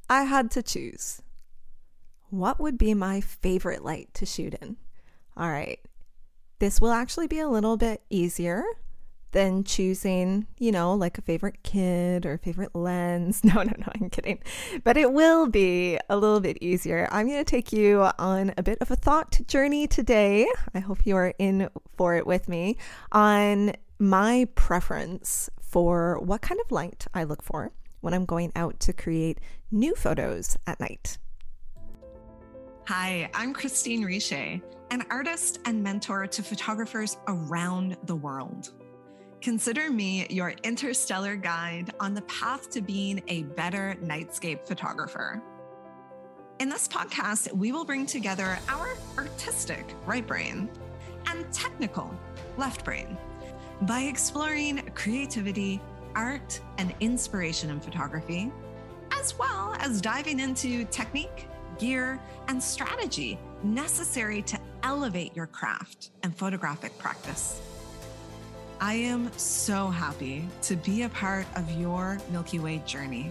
I had to choose, what would be my favorite light to shoot in? All right, this will actually be a little bit easier than choosing, like a favorite kid or favorite lens. No, I'm kidding. But it will be a little bit easier. I'm going to take you on a bit of a thought journey today. I hope you are in for it with me on my preference for what kind of light I look for when I'm going out to create new photos at night. Hi, I'm Christine Richer, an artist and mentor to photographers around the world. Consider me your interstellar guide on the path to being a better nightscape photographer. In this podcast, we will bring together our artistic right brain and technical left brain by exploring creativity, art, and inspiration in photography, as well as diving into technique, gear, and strategy necessary to elevate your craft and photographic practice. I am so happy to be a part of your Milky Way journey.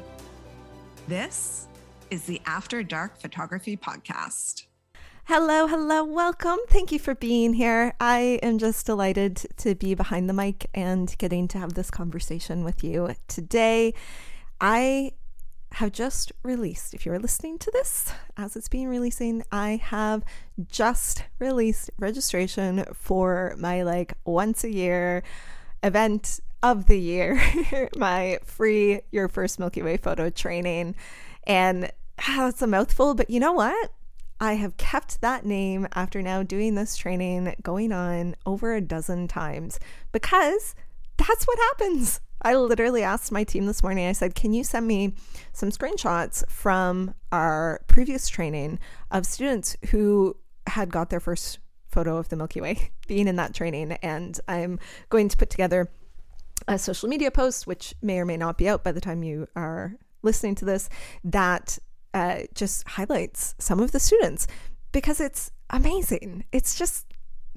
This is the After Dark Photography Podcast. Hello, welcome. Thank you for being here. I am just delighted to be behind the mic and getting to have this conversation with you today. I have just released, if you're listening to this as it's being releasing, I have just released registration for my once a year event of the year, my free Your First Milky Way photo training. And it's a mouthful, but you know what? I have kept that name after now doing this training going on over a dozen times because that's what happens. I literally asked my team this morning, I said, can you send me some screenshots from our previous training of students who had got their first photo of the Milky Way being in that training? And I'm going to put together a social media post, which may or may not be out by the time you are listening to this, that just highlights some of the students because it's amazing. It's just,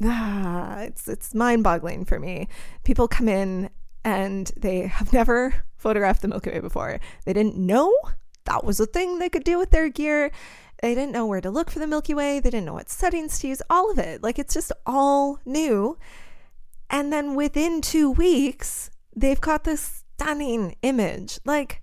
it's mind-boggling for me. People come in and they have never photographed the Milky Way before. They didn't know that was a thing they could do with their gear. They didn't know where to look for the Milky Way. They didn't know what settings to use, all of it. It's just all new. And then within 2 weeks, they've got this stunning image.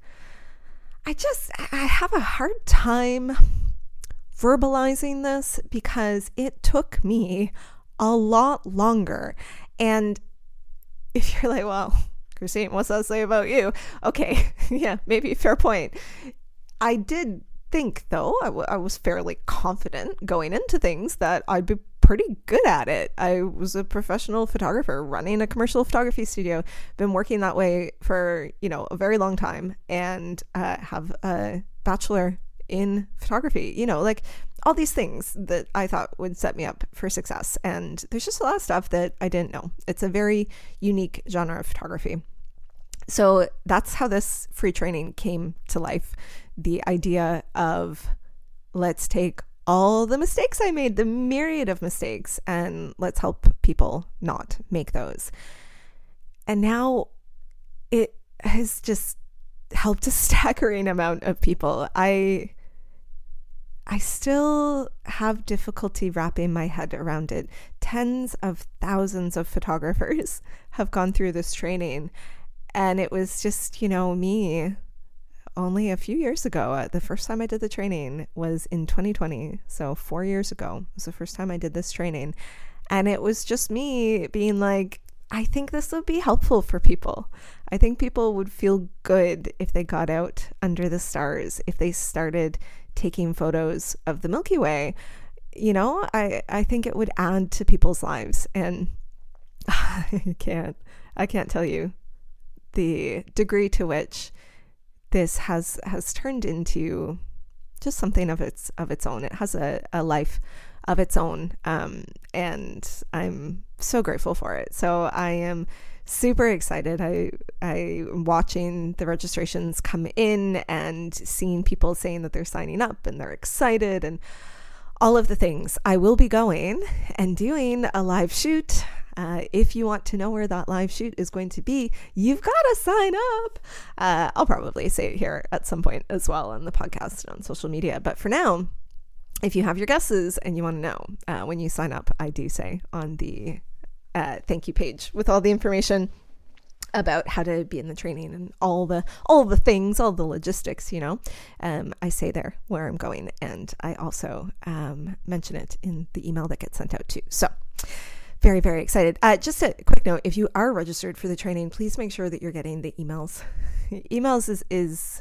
I have a hard time verbalizing this because it took me a lot longer. And if you're like, well, Christine, what's that say about you? Okay, yeah, maybe fair point. I did think, though, I was fairly confident going into things that I'd be pretty good at it. I was a professional photographer running a commercial photography studio, been working that way for, a very long time, and have a bachelor in photography, all these things that I thought would set me up for success. And there's just a lot of stuff that I didn't know. It's a very unique genre of photography. So that's how this free training came to life. The idea of let's take all the mistakes I made, the myriad of mistakes, and let's help people not make those. And now it has just helped a staggering amount of people. I still have difficulty wrapping my head around it. Tens of thousands of photographers have gone through this training. And it was just, me only a few years ago. The first time I did the training was in 2020. So 4 years ago was the first time I did this training. And it was just me being like, I think this would be helpful for people. I think people would feel good if they got out under the stars, if they started taking photos of the Milky Way. I think it would add to people's lives. And I can't tell you the degree to which this has turned into just something of its own. It has a life of its own, and I'm so grateful for it. So I am super excited. I'm watching the registrations come in and seeing people saying that they're signing up and they're excited and all of the things. I will be going and doing a live shoot If you want to know where that live shoot is going to be, you've got to sign up. I'll probably say it here at some point as well on the podcast and on social media. But for now, if you have your guesses and you want to know, when you sign up, I do say on the thank you page with all the information about how to be in the training and all the things, all the logistics, I say there where I'm going. And I also mention it in the email that gets sent out too. So very, very excited. Just a quick note, if you are registered for the training, please make sure that you're getting the emails. Emails is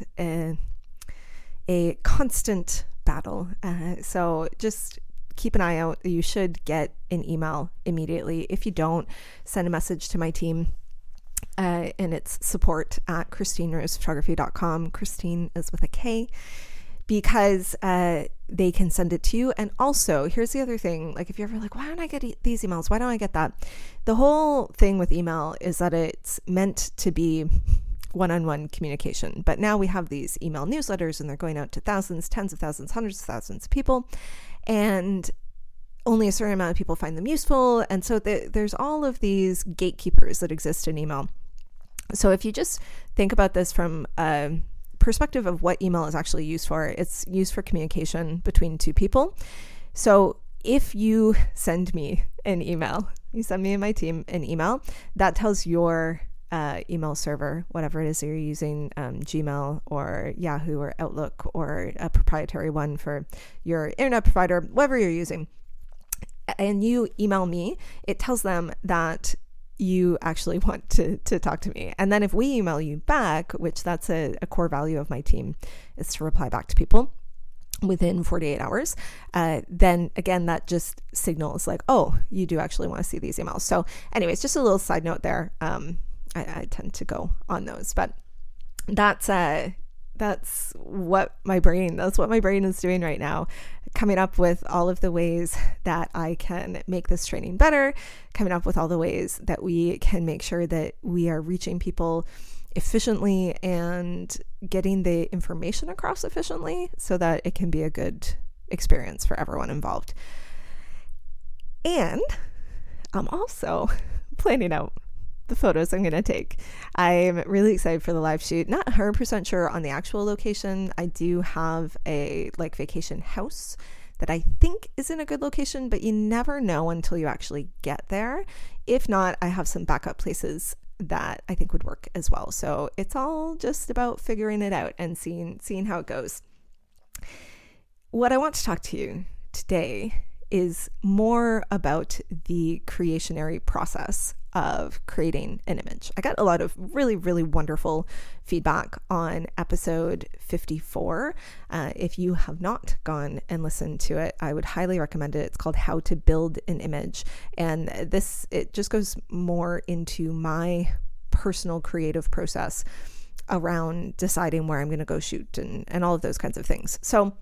a constant battle. So just keep an eye out. You should get an email immediately. If you don't, send a message to my team. And it's support@christinerosephotography.com. Christine is with a K, because they can send it to you. And also, here's the other thing, like if you're ever like, why don't I get these emails? Why don't I get that? The whole thing with email is that it's meant to be one-on-one communication. But now we have these email newsletters and they're going out to thousands, tens of thousands, hundreds of thousands of people. And only a certain amount of people find them useful. And so there's all of these gatekeepers that exist in email. So if you just think about this from a perspective of what email is actually used for, it's used for communication between two people. So if you send me an email, you send me and my team an email, that tells your email server, whatever it is that you're using, Gmail or Yahoo or Outlook or a proprietary one for your internet provider, whatever you're using, and you email me, it tells them that you actually want to talk to me. And then if we email you back, which that's a core value of my team, is to reply back to people within 48 hours, then again, that just signals like, oh, you do actually want to see these emails. So anyways, just a little side note there. I tend to go on those, but that's what my brain is doing right now, coming up with all of the ways that I can make this training better, coming up with all the ways that we can make sure that we are reaching people efficiently and getting the information across efficiently so that it can be a good experience for everyone involved. And I'm also planning out the photos I'm going to take. I'm really excited for the live shoot. Not 100% sure on the actual location. I do have a vacation house that I think is in a good location, but you never know until you actually get there. If not, I have some backup places that I think would work as well. So it's all just about figuring it out and seeing how it goes. What I want to talk to you today is more about the creationary process of creating an image. I got a lot of really, really wonderful feedback on episode 54. If you have not gone and listened to it, I would highly recommend it. It's called How to Build an Image. And it just goes more into my personal creative process around deciding where I'm going to go shoot and all of those kinds of things. So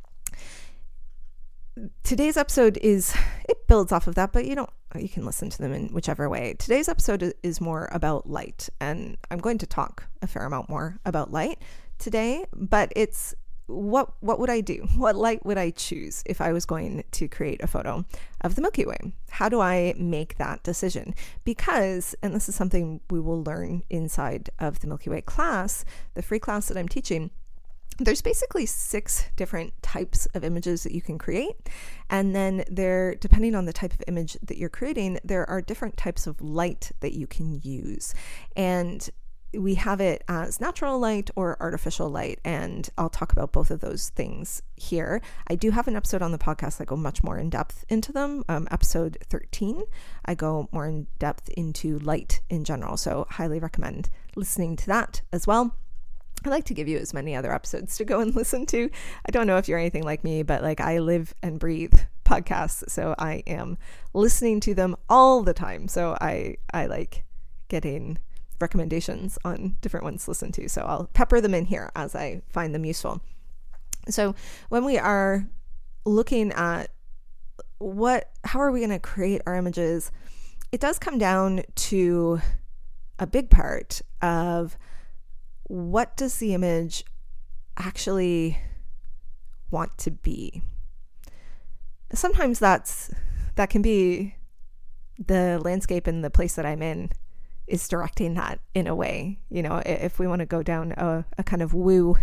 today's episode it builds off of that, but you can listen to them in whichever way. Today's episode is more about light, and I'm going to talk a fair amount more about light today, but it's what would I do? What light would I choose if I was going to create a photo of the Milky Way? How do I make that decision? Because, and this is something we will learn inside of the Milky Way class, the free class that I'm teaching, there's basically 6 different types of images that you can create. And then depending on the type of image that you're creating, there are different types of light that you can use. And we have it as natural light or artificial light. And I'll talk about both of those things here. I do have an episode on the podcast that go much more in depth into them. Episode 13, I go more in depth into light in general. So highly recommend listening to that as well. I like to give you as many other episodes to go and listen to. I don't know if you're anything like me, but I live and breathe podcasts. So I am listening to them all the time. So I like getting recommendations on different ones to listen to. So I'll pepper them in here as I find them useful. So when we are looking at how are we going to create our images, it does come down to a big part of what does the image actually want to be? Sometimes that can be the landscape and the place that I'm in is directing that in a way. You know, if we want to go down a kind of woo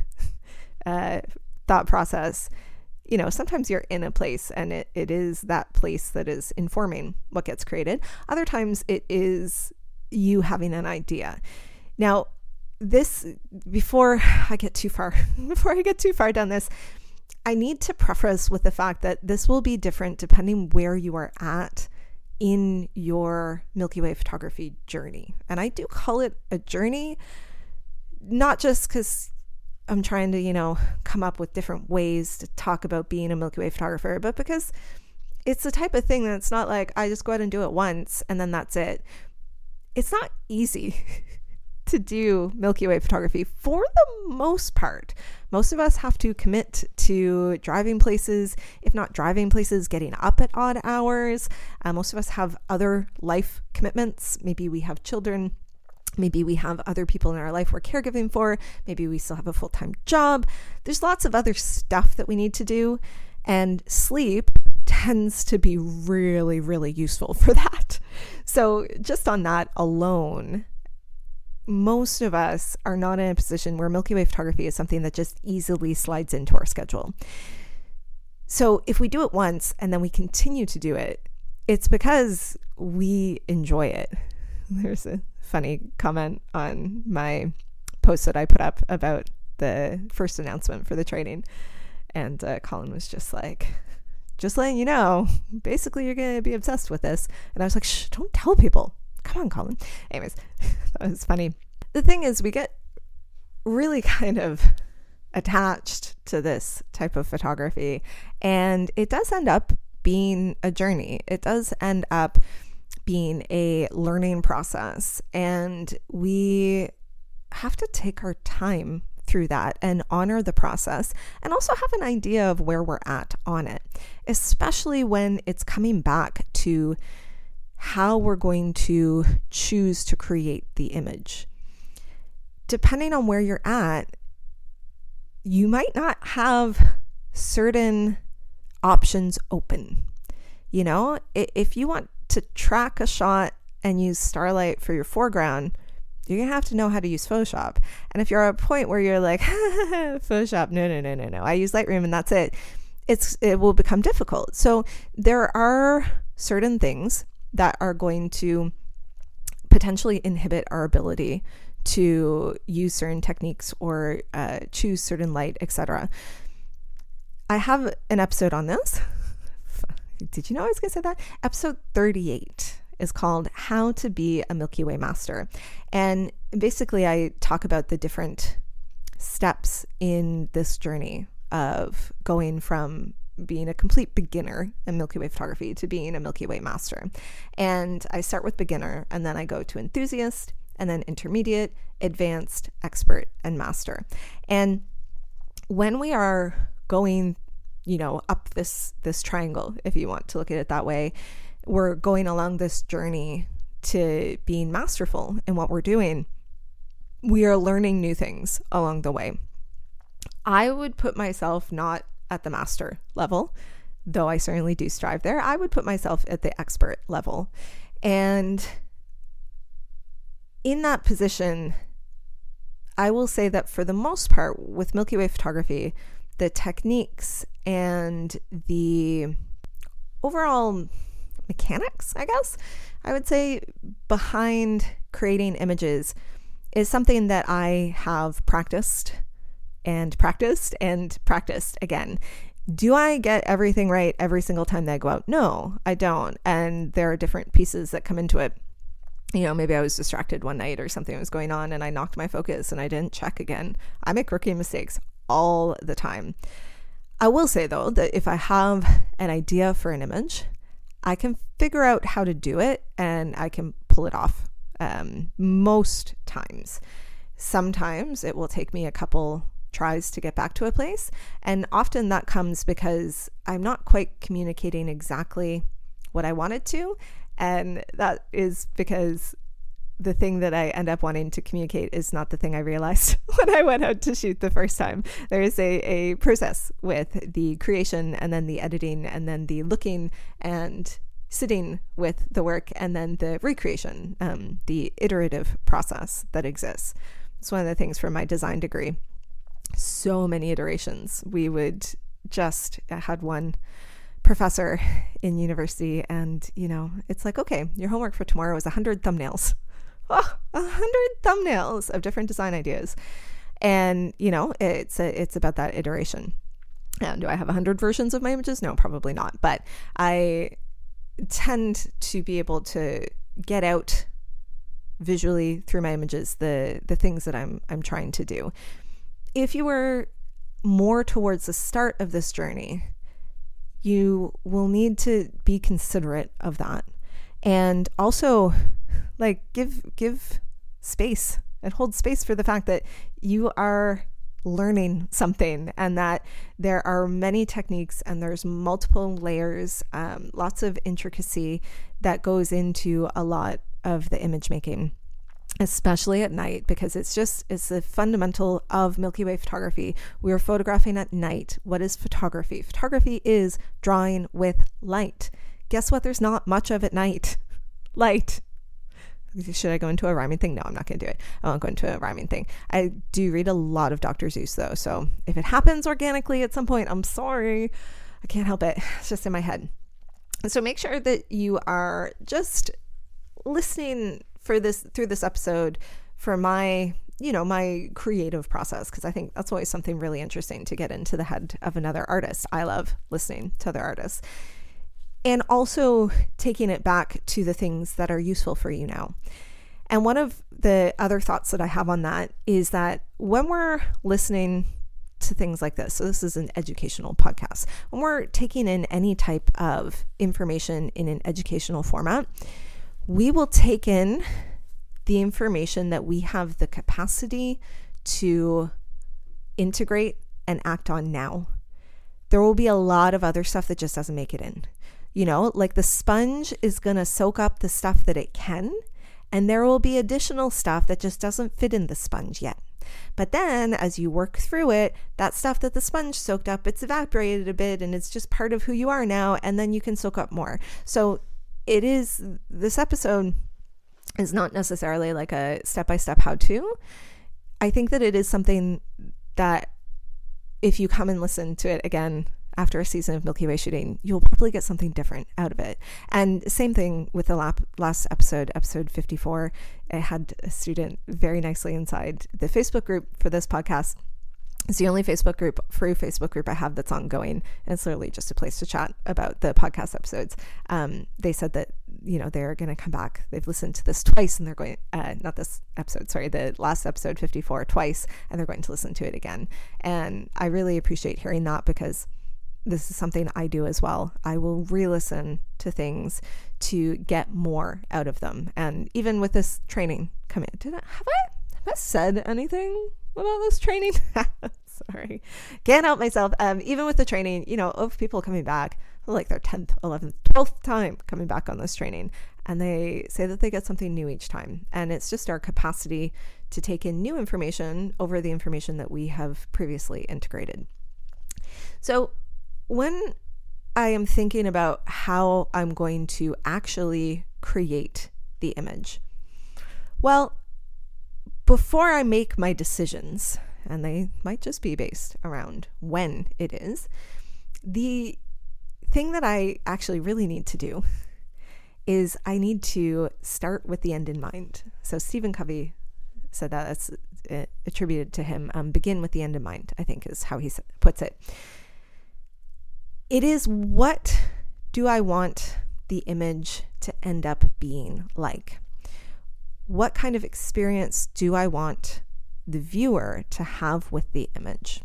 thought process, you know, sometimes you're in a place and it is that place that is informing what gets created. Other times it is you having an idea. Now, this, before I get too far down this, I need to preface with the fact that this will be different depending where you are at in your Milky Way photography journey. And I do call it a journey, not just because I'm trying to, you know, come up with different ways to talk about being a Milky Way photographer, but because it's the type of thing that's not like I just go out and do it once and then that's it. It's not easy to do Milky Way photography for the most part. Most of us have to commit to driving places, if not driving places, getting up at odd hours. Most of us have other life commitments. Maybe we have children. Maybe we have other people in our life we're caregiving for. Maybe we still have a full-time job. There's lots of other stuff that we need to do. And sleep tends to be really, really useful for that. So just on that alone, most of us are not in a position where Milky Way photography is something that just easily slides into our schedule. So if we do it once and then we continue to do it, it's because we enjoy it. There's a funny comment on my post that I put up about the first announcement for the training. And Colin was just like, just letting you know, basically you're going to be obsessed with this. And I was like, shh, don't tell people. Come on, Colin. Anyways, that was funny. The thing is, we get really kind of attached to this type of photography, and it does end up being a journey. It does end up being a learning process, and we have to take our time through that and honor the process, and also have an idea of where we're at on it, especially when it's coming back to how we're going to choose to create the image. Depending on where you're at, you might not have certain options open. You know, if you want to track a shot and use Starlight for your foreground, you're going to have to know how to use Photoshop. And if you're at a point where you're like, Photoshop, no, I use Lightroom and that's it, it will become difficult. So there are certain things that are going to potentially inhibit our ability to use certain techniques or choose certain light, etc. I have an episode on this. Did you know I was going to say that? Episode 38 is called How to Be a Milky Way Master. And basically I talk about the different steps in this journey of going from being a complete beginner in Milky Way photography to being a Milky Way master. And I start with beginner, and then I go to enthusiast, and then intermediate, advanced, expert, and master. And when we are going, you know, up this triangle, if you want to look at it that way, we're going along this journey to being masterful in what we're doing. We are learning new things along the way. I would put myself not at the master level, though I certainly do strive there. I would put myself at the expert level. And in that position, I will say that for the most part with Milky Way photography, the techniques and the overall mechanics, I guess, I would say, behind creating images is something that I have practiced and practiced and practiced again. Do I get everything right every single time that I go out? No, I don't. And there are different pieces that come into it. You know, maybe I was distracted one night or something was going on and I knocked my focus and I didn't check again. I make rookie mistakes all the time. I will say though that if I have an idea for an image, I can figure out how to do it and I can pull it off most times. Sometimes it will take me a couple tries to get back to a place, and often that comes because I'm not quite communicating exactly what I wanted to, and that is because the thing that I end up wanting to communicate is not the thing I realized when I went out to shoot the first time. There is a process with the creation and then the editing and then the looking and sitting with the work and then the recreation, the iterative process that exists. It's one of the things for my design degree. So many iterations. I had one professor in university and, it's like, okay, your homework for tomorrow is 100 thumbnails. 100 thumbnails of different design ideas. And, it's about that iteration. And do I have 100 versions of my images? No, probably not. But I tend to be able to get out visually through my images the things that I'm trying to do. If you were more towards the start of this journey, you will need to be considerate of that, and also give space and hold space for the fact that you are learning something and that there are many techniques and there's multiple layers, lots of intricacy that goes into a lot of the image making, especially at night, because it's the fundamental of Milky Way photography. We are photographing at night. What is photography? Photography is drawing with light. Guess what? There's not much of at night. Light. Should I go into a rhyming thing? No, I'm not going to do it. I won't go into a rhyming thing. I do read a lot of Dr. Seuss though, so if it happens organically at some point, I'm sorry. I can't help it. It's just in my head. So make sure that you are just listening through this episode for my creative process, because I think that's always something really interesting to get into the head of another artist. I love listening to other artists. And also taking it back to the things that are useful for you now. And one of the other thoughts that I have on that is that when we're listening to things like this, so this is an educational podcast, when we're taking in any type of information in an educational format, we will take in the information that we have the capacity to integrate and act on now. There will be a lot of other stuff that just doesn't make it in. Like the sponge is going to soak up the stuff that it can, and there will be additional stuff that just doesn't fit in the sponge yet. But then as you work through it, that stuff that the sponge soaked up, it's evaporated a bit and it's just part of who you are now, and then you can soak up more. So this episode is not necessarily like a step-by-step how-to. I think that it is something that if you come and listen to it again after a season of Milky Way shooting, you'll probably get something different out of it. And same thing with the last episode 54. I had a student very nicely inside the Facebook group for this podcast. It's the only free Facebook group I have that's ongoing. And it's literally just a place to chat about the podcast episodes. They said that, they're going to come back. They've listened to this twice and they're going, not this episode, sorry, the last episode 54 twice, and they're going to listen to it again. And I really appreciate hearing that, because this is something I do as well. I will re-listen to things to get more out of them. And even with this training coming, have I said anything about this training? Sorry, can't help myself. Even with the training, of people coming back, like their 10th, 11th, 12th time coming back on this training, and they say that they get something new each time. And it's just our capacity to take in new information over the information that we have previously integrated. So when I am thinking about how I'm going to actually create the image, well, before I make my decisions, and they might just be based around when it is, the thing that I actually really need to do is I need to start with the end in mind. So Stephen Covey said that, that's attributed to him. Begin with the end in mind, I think is how he puts it. It is, what do I want the image to end up being like? What kind of experience do I want the viewer to have with the image?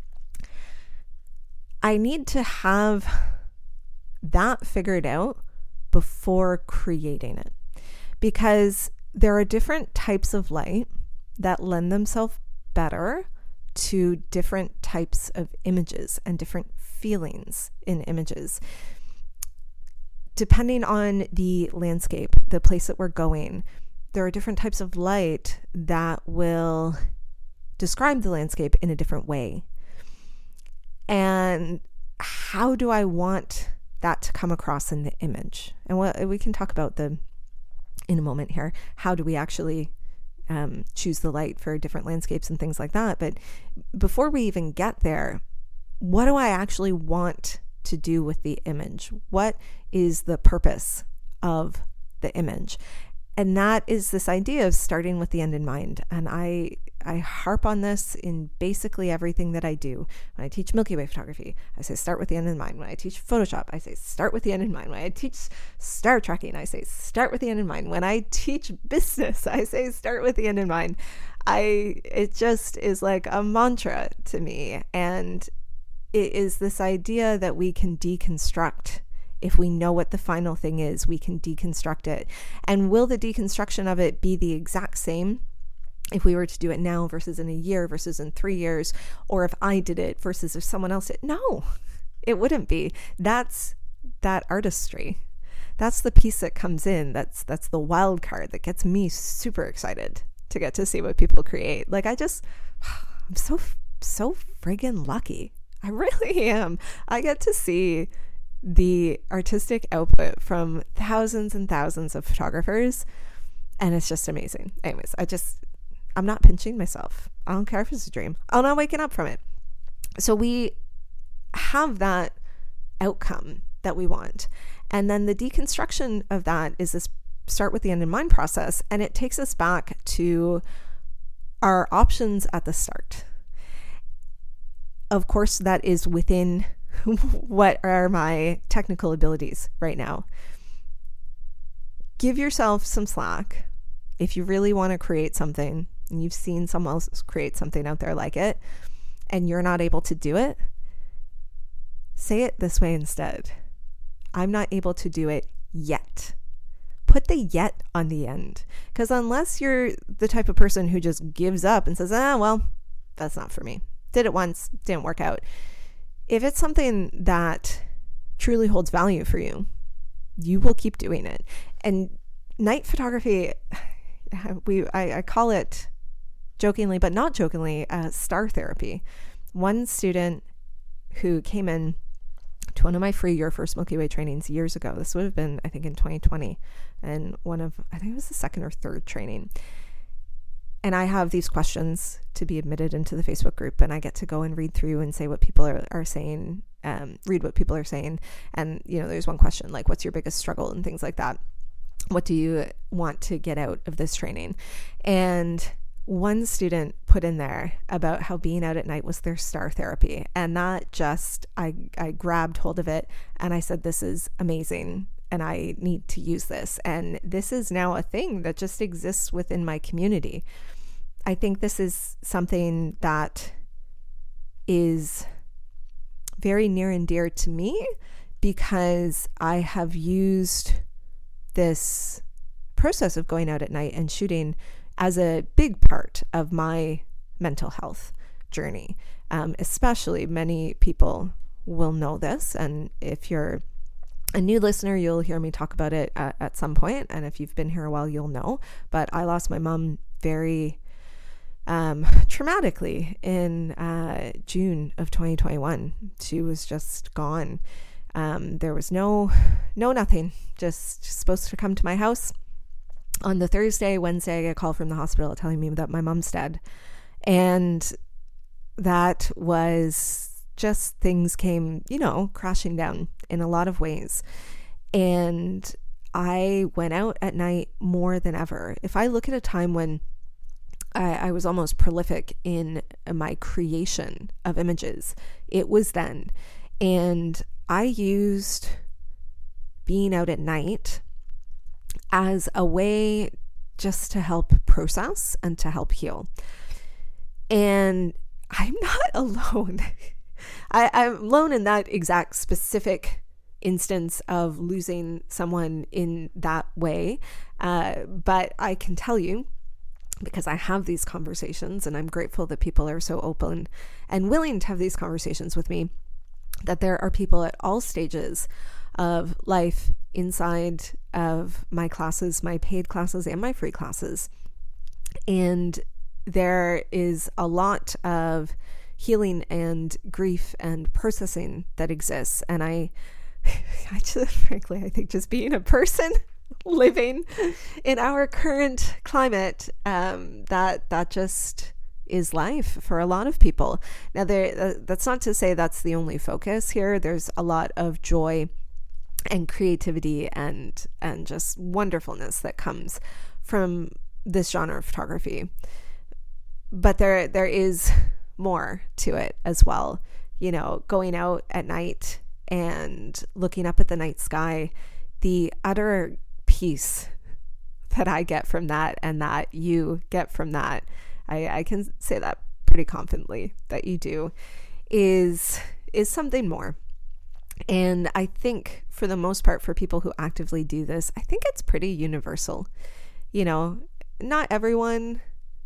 I need to have that figured out before creating it, because there are different types of light that lend themselves better to different types of images and different feelings in images. Depending on the landscape, the place that we're going, there are different types of light that will describe the landscape in a different way. And how do I want that to come across in the image? And we can talk about in a moment here, how do we actually choose the light for different landscapes and things like that. But before we even get there, what do I actually want to do with the image? What is the purpose of the image? And that is this idea of starting with the end in mind. And I harp on this in basically everything that I do. When I teach Milky Way photography, I say start with the end in mind. When I teach Photoshop, I say start with the end in mind. When I teach star tracking, I say start with the end in mind. When I teach business, I say start with the end in mind. It just is like a mantra to me. And it is this idea that we can deconstruct. If we know what the final thing is, we can deconstruct it. And will the deconstruction of it be the exact same if we were to do it now versus in a year versus in 3 years, or if I did it versus if someone else did? No, it wouldn't be. That's that artistry. That's the piece that comes in. That's the wild card that gets me super excited to get to see what people create. Like I'm so friggin' lucky. I really am. I get to see the artistic output from thousands and thousands of photographers, and it's just amazing. Anyways, I'm not pinching myself. I don't care if it's a dream. I'm not waking up from it. So we have that outcome that we want, and then the deconstruction of that is this start with the end in mind process, and it takes us back to our options at the start. Of course, that is within what are my technical abilities right now. Give yourself some slack. If you really want to create something and you've seen someone else create something out there like it and you're not able to do it, say it this way instead. I'm not able to do it yet. Put the yet on the end. Because unless you're the type of person who just gives up and says, well, that's not for me. Did it once, didn't work out. If it's something that truly holds value for you, you will keep doing it. And night photography, I call it jokingly, but not jokingly, star therapy. One student who came in to one of my free Your First Milky Way trainings years ago, this would have been, I think, in 2020, and I think it was the second or third training. And I have these questions to be admitted into the Facebook group, and I get to go and read through and say what people are saying, read what people are saying. And, there's one question like, what's your biggest struggle and things like that? What do you want to get out of this training? And one student put in there about how being out at night was their star therapy. And that just, I grabbed hold of it and I said, this is amazing. And I need to use this. And this is now a thing that just exists within my community. I think this is something that is very near and dear to me because I have used this process of going out at night and shooting as a big part of my mental health journey. Especially many people will know this. And if you're a new listener, you'll hear me talk about it at some point. And if you've been here a while, you'll know. But I lost my mom very traumatically in June of 2021. She was just gone. There was nothing, just supposed to come to my house. On the Wednesday, I get a call from the hospital telling me that my mom's dead. And that was just things came, crashing down in a lot of ways. And I went out at night more than ever. If I look at a time when I was almost prolific in my creation of images, it was then. And I used being out at night as a way just to help process and to help heal. And I'm not alone. I'm alone in that exact specific instance of losing someone in that way. But I can tell you, because I have these conversations and I'm grateful that people are so open and willing to have these conversations with me, that there are people at all stages of life inside of my classes, my paid classes and my free classes. And there is a lot of healing and grief and processing that exists. And I frankly, I think just being a person living in our current climate, that just is life for a lot of people. Now, that's not to say that's the only focus here. There's a lot of joy and creativity and just wonderfulness that comes from this genre of photography. But there is more to it as well. You know, going out at night and looking up at the night sky, the utter peace that I get from that and that you get from that, I can say that pretty confidently that you do, is something more. And I think for the most part, for people who actively do this, I think it's pretty universal. You know, not everyone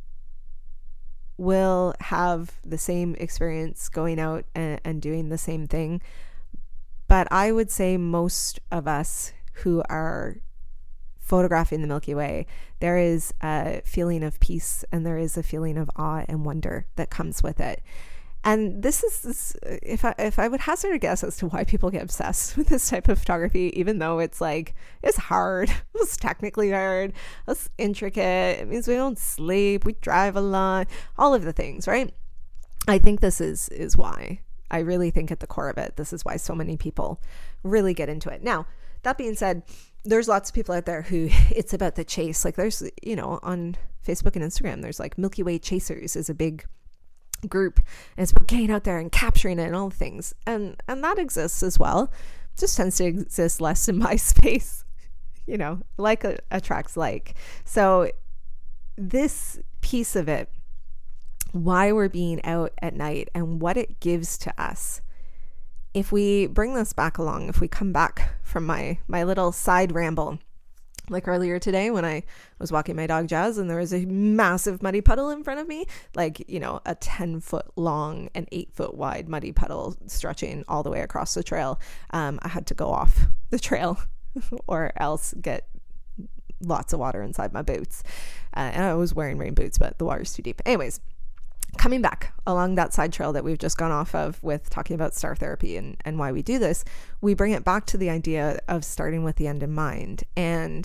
will have the same experience going out and doing the same thing. But I would say most of us who are photographing the Milky Way, there is a feeling of peace and there is a feeling of awe and wonder that comes with it. And this is, if I would hazard a guess as to why people get obsessed with this type of photography, even though it's hard, it's technically hard, it's intricate, it means we don't sleep, we drive a lot, all of the things, right? I think this is why. I really think at the core of it, this is why so many people really get into it. Now, that being said, there's lots of people out there who it's about the chase. Like there's, you know, on Facebook and Instagram, there's like Milky Way Chasers is a big group, and it's about getting out there and capturing it and all the things. And that exists as well. It just tends to exist less in my space, you know, like attracts like. So this piece of it, why we're being out at night and what it gives to us. If we bring this back along, if we come back from my little side ramble, like earlier today when I was walking my dog Jazz and there was a massive muddy puddle in front of me, like, you know, a 10-foot long and 8-foot wide muddy puddle stretching all the way across the trail. I had to go off the trail or else get lots of water inside my boots. And I was wearing rain boots, but the water's too deep. Anyways, coming back along that side trail that we've just gone off of with talking about star therapy and why we do this, we bring it back to the idea of starting with the end in mind. And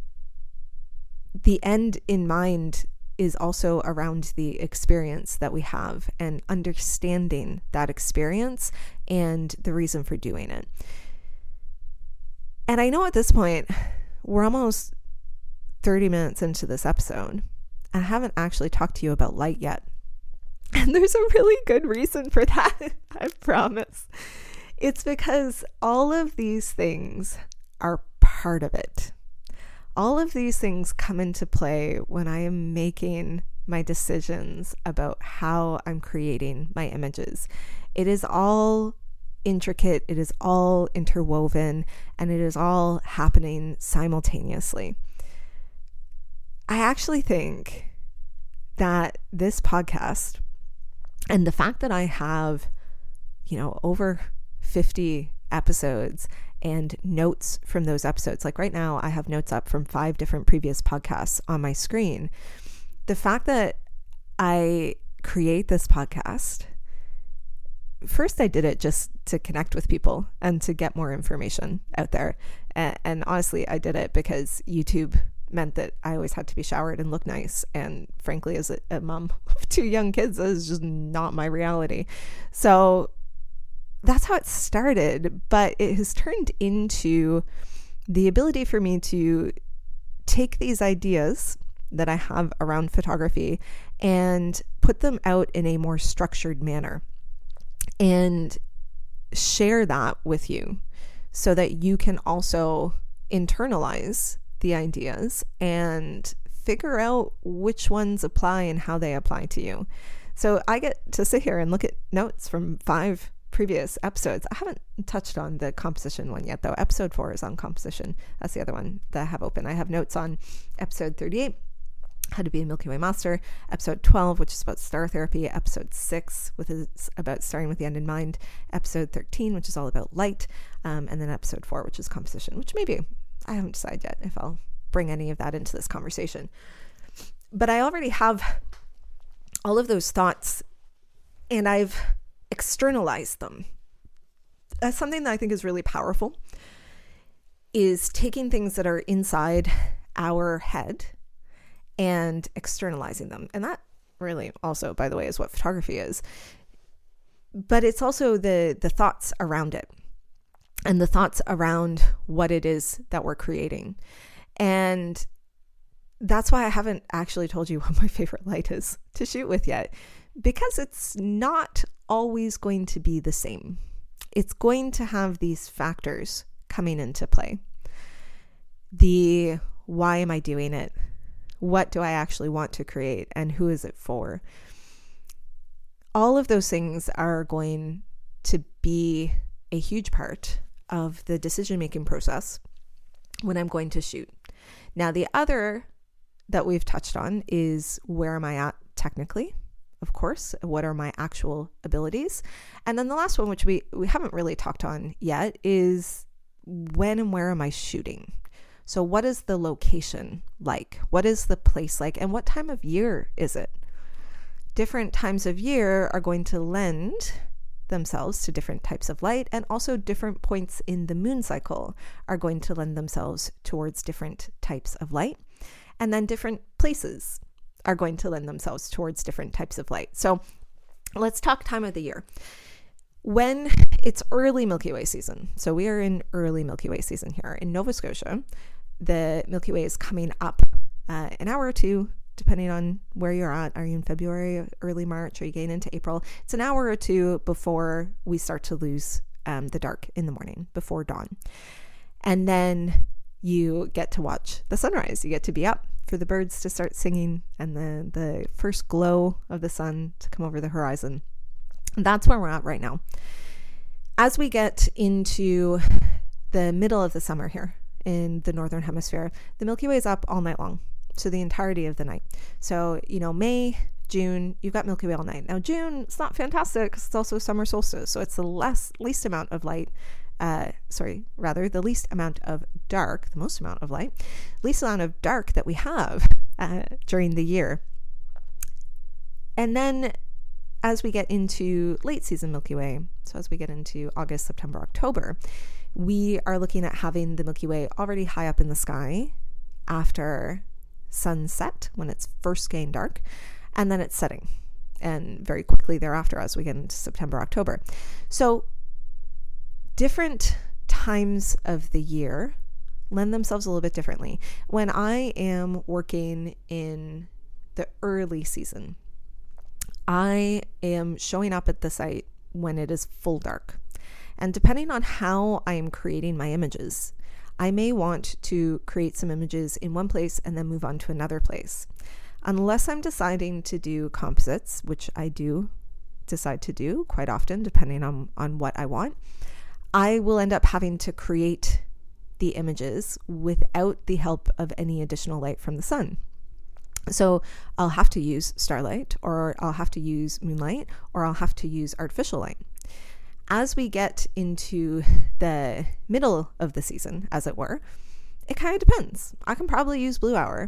the end in mind is also around the experience that we have and understanding that experience and the reason for doing it. And I know at this point, we're almost 30 minutes into this episode, and I haven't actually talked to you about light yet. And there's a really good reason for that, I promise. It's because all of these things are part of it. All of these things come into play when I am making my decisions about how I'm creating my images. It is all intricate, it is all interwoven, and it is all happening simultaneously. I actually think that this podcast and the fact that I have, you know, over 50 episodes and notes from those episodes, like right now I have notes up from 5 different previous podcasts on my screen. The fact that I create this podcast, first I did it just to connect with people and to get more information out there. And honestly, I did it because YouTube meant that I always had to be showered and look nice. And frankly, as a mom of 2 young kids, that is just not my reality. So that's how it started. But it has turned into the ability for me to take these ideas that I have around photography and put them out in a more structured manner and share that with you so that you can also internalize the ideas and figure out which ones apply and how they apply to you. So I get to sit here and look at notes from 5 previous episodes. I haven't touched on the composition one yet, though. Episode 4 is on composition. That's the other one that I have open. I have notes on episode 38, how to be a Milky Way master, episode 12, which is about star therapy, episode 6, which is about starting with the end in mind, episode 13, which is all about light, and then episode 4, which is composition, which maybe I haven't decided yet if I'll bring any of that into this conversation. But I already have all of those thoughts and I've externalized them. That's something that I think is really powerful, is taking things that are inside our head and externalizing them. And that really also, by the way, is what photography is. But it's also the thoughts around it and the thoughts around what it is that we're creating. And that's why I haven't actually told you what my favorite light is to shoot with yet, because it's not always going to be the same. It's going to have these factors coming into play. The why am I doing it? What do I actually want to create? And who is it for? All of those things are going to be a huge part of the decision-making process when I'm going to shoot. Now, the other that we've touched on is where am I at technically? Of course, what are my actual abilities? And then the last one, which we haven't really talked on yet, is when and where am I shooting? So what is the location like? What is the place like? And what time of year is it? Different times of year are going to lend themselves to different types of light, and also different points in the moon cycle are going to lend themselves towards different types of light. And then different places are going to lend themselves towards different types of light. So let's talk time of the year. When it's early Milky Way season, so we are in early Milky Way season here in Nova Scotia, the Milky Way is coming up an hour or two, depending on where you're at. Are you in February, early March? Are you getting into April? It's an hour or two before we start to lose the dark in the morning, before dawn. And then you get to watch the sunrise. You get to be up for the birds to start singing and the first glow of the sun to come over the horizon. That's where we're at right now. As we get into the middle of the summer here in the Northern Hemisphere, the Milky Way is up all night long. So the entirety of the night. So, May, June, you've got Milky Way all night. Now, June, it's not fantastic because it's also summer solstice. So it's the least amount of light, the least amount of dark, the most amount of light, least amount of dark that we have during the year. And then as we get into late season Milky Way, so as we get into August, September, October, we are looking at having the Milky Way already high up in the sky after sunset, when it's first getting dark, and then it's setting, and very quickly thereafter as we get into September, October. So different times of the year lend themselves a little bit differently. When I am working in the early season, I am showing up at the site when it is full dark. And depending on how I am creating my images, I may want to create some images in one place and then move on to another place. Unless I'm deciding to do composites, which I do decide to do quite often, depending on what I want, I will end up having to create the images without the help of any additional light from the sun. So I'll have to use starlight, or I'll have to use moonlight, or I'll have to use artificial light. As we get into the middle of the season, as it were, it kind of depends. I can probably use blue hour.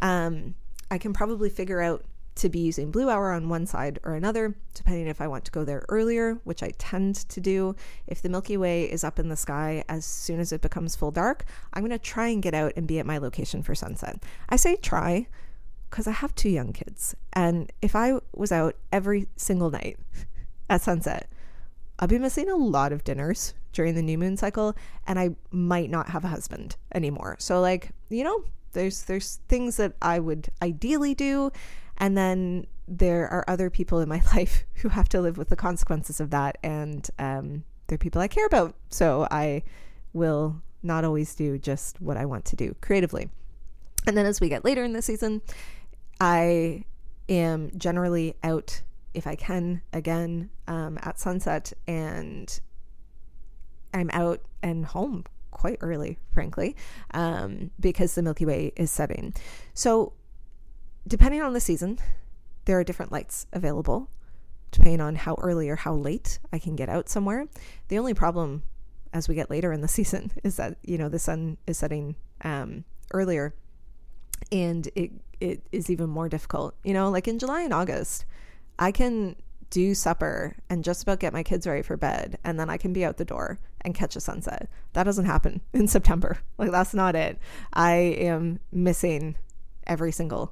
I can probably figure out to be using blue hour on one side or another, depending if I want to go there earlier, which I tend to do. If the Milky Way is up in the sky as soon as it becomes full dark, I'm going to try and get out and be at my location for sunset. I say try because I have 2 young kids. And if I was out every single night at sunset, I'll be missing a lot of dinners during the new moon cycle, and I might not have a husband anymore. So there's things that I would ideally do, and then there are other people in my life who have to live with the consequences of that, and they're people I care about. So I will not always do just what I want to do creatively. And then as we get later in the season, I am generally out, if I can, again, at sunset, and I'm out and home quite early, frankly, because the Milky Way is setting. So depending on the season, there are different lights available, depending on how early or how late I can get out somewhere. The only problem as we get later in the season is that, the sun is setting earlier, and it is even more difficult. Like in July and August, I can do supper and just about get my kids ready for bed, and then I can be out the door and catch a sunset. That doesn't happen in September. Like, that's not it. I am missing every single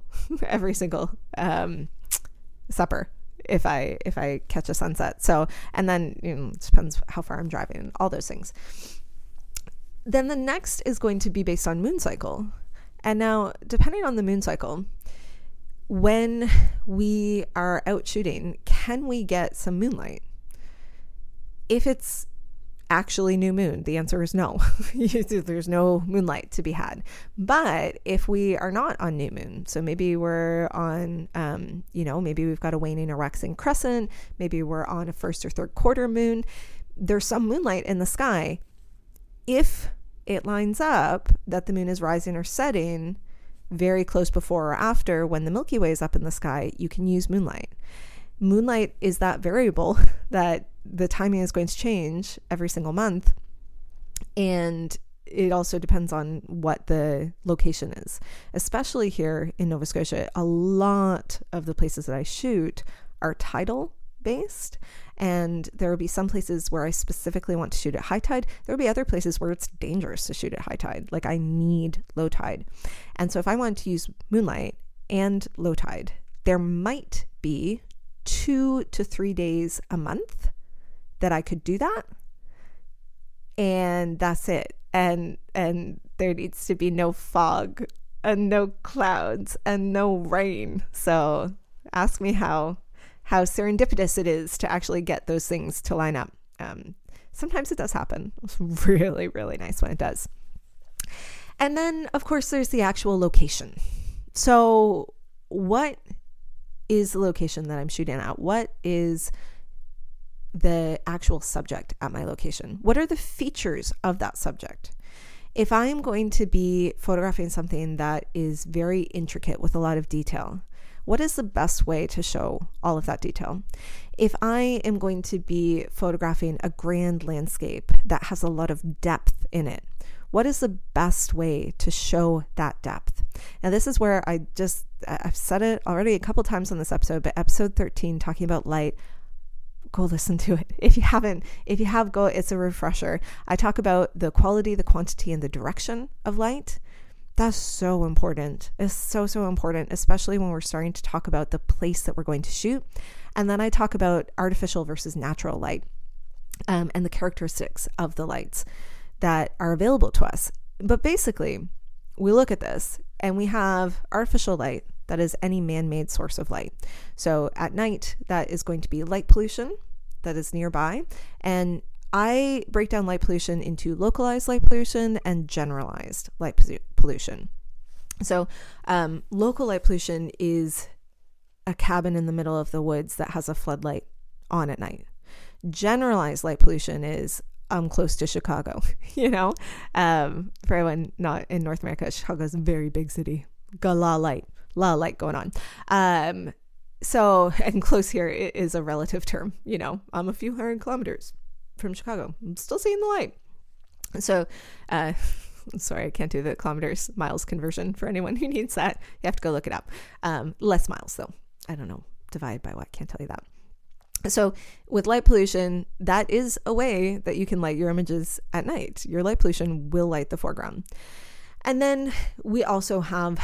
supper if I catch a sunset. So, and then, it depends how far I'm driving and all those things. Then the next is going to be based on moon cycle. And now, depending on the moon cycle, when we are out shooting, can we get some moonlight? If it's actually new moon, the answer is no. There's no moonlight to be had. But if we are not on new moon, so maybe we're on, maybe we've got a waning or waxing crescent, maybe we're on a first or third quarter moon, there's some moonlight in the sky. If it lines up that the moon is rising or setting very close before or after when the Milky Way is up in the sky, you can use moonlight. Moonlight is that variable that the timing is going to change every single month. And it also depends on what the location is. Especially here in Nova Scotia, a lot of the places that I shoot are tidal based. And there will be some places where I specifically want to shoot at high tide. There will be other places where it's dangerous to shoot at high tide. Like, I need low tide. And so if I want to use moonlight and low tide, there might be 2 to 3 days a month that I could do that. And that's it. And there needs to be no fog and no clouds and no rain. So ask me how serendipitous it is to actually get those things to line up. Sometimes it does happen. It's really, really nice when it does. And then, of course, there's the actual location. So what is the location that I'm shooting at? What is the actual subject at my location? What are the features of that subject? If I am going to be photographing something that is very intricate with a lot of detail, what is the best way to show all of that detail? If I am going to be photographing a grand landscape that has a lot of depth in it, what is the best way to show that depth? Now, this is where I've said it already a couple times on this episode, but episode 13, talking about light, go listen to it. If you have, go, it's a refresher. I talk about the quality, the quantity, and the direction of light. That's so important. It's so, so important, especially when we're starting to talk about the place that we're going to shoot. And then I talk about artificial versus natural light, and the characteristics of the lights that are available to us. But basically, we look at this and we have artificial light that is any man-made source of light. So at night, that is going to be light pollution that is nearby. And I break down light pollution into localized light pollution and generalized light pollution. So local light pollution is a cabin in the middle of the woods that has a floodlight on at night. Generalized light pollution is I'm close to Chicago, for everyone not in North America, Chicago's a very big city. Got a lot of light going on. So, and close here is a relative term. I'm a few hundred kilometers from Chicago. I'm still seeing the light. So, sorry, I can't do the kilometers miles conversion for anyone who needs that. You have to go look it up. Less miles though. I don't know. Divide by what? Can't tell you that. So with light pollution, that is a way that you can light your images at night. Your light pollution will light the foreground. And then we also have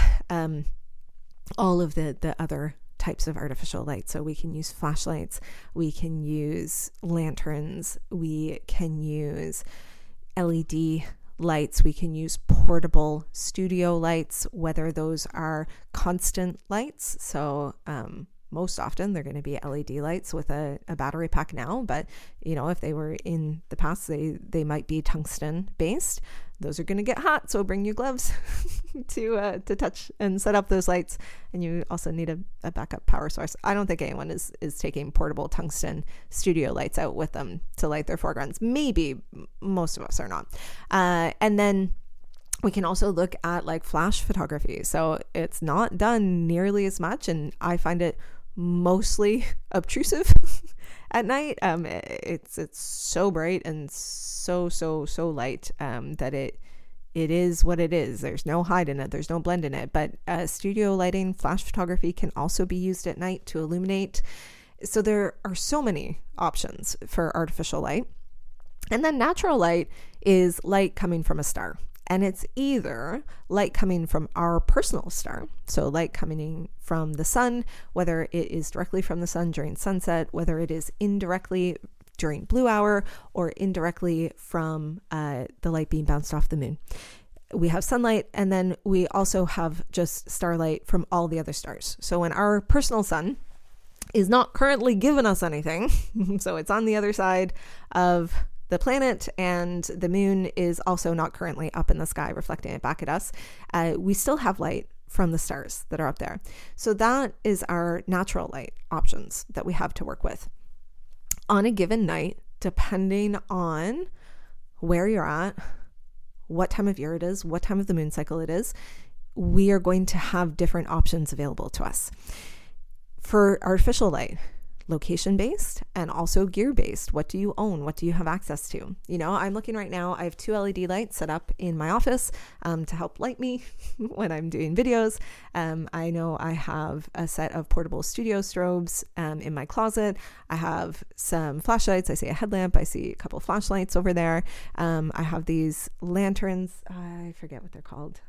all of the other types of artificial light. So we can use flashlights, we can use lanterns, we can use LED lights, we can use portable studio lights, whether those are constant lights. So most often they're going to be LED lights with a battery pack now, but if they were in the past, they might be tungsten based. Those are going to get hot, so bring your gloves to touch and set up those lights. And you also need a backup power source. I don't think anyone is taking portable tungsten studio lights out with them to light their foregrounds. Maybe most of us are not. And then we can also look at like flash photography. So it's not done nearly as much, and I find it mostly obtrusive at night. It's so bright and so light that it is what it is. There's no hide in it. There's no blend in it. But studio lighting, flash photography can also be used at night to illuminate. So there are so many options for artificial light. And then natural light is light coming from a star. And it's either light coming from our personal star, so light coming from the sun, whether it is directly from the sun during sunset, whether it is indirectly during blue hour, or indirectly from the light being bounced off the moon. We have sunlight, and then we also have just starlight from all the other stars. So when our personal sun is not currently giving us anything, so it's on the other side of the planet, and the moon is also not currently up in the sky reflecting it back at us, we still have light from the stars that are up there. So that is our natural light options that we have to work with. On a given night, depending on where you're at, what time of year it is, what time of the moon cycle it is, we are going to have different options available to us. For artificial light, location-based and also gear-based. What do you own? What do you have access to? You know, I'm looking right now, I have 2 LED lights set up in my office to help light me when I'm doing videos. I know I have a set of portable studio strobes in my closet. I have some flashlights. I see a headlamp. I see a couple of flashlights over there. I have these lanterns. I forget what they're called.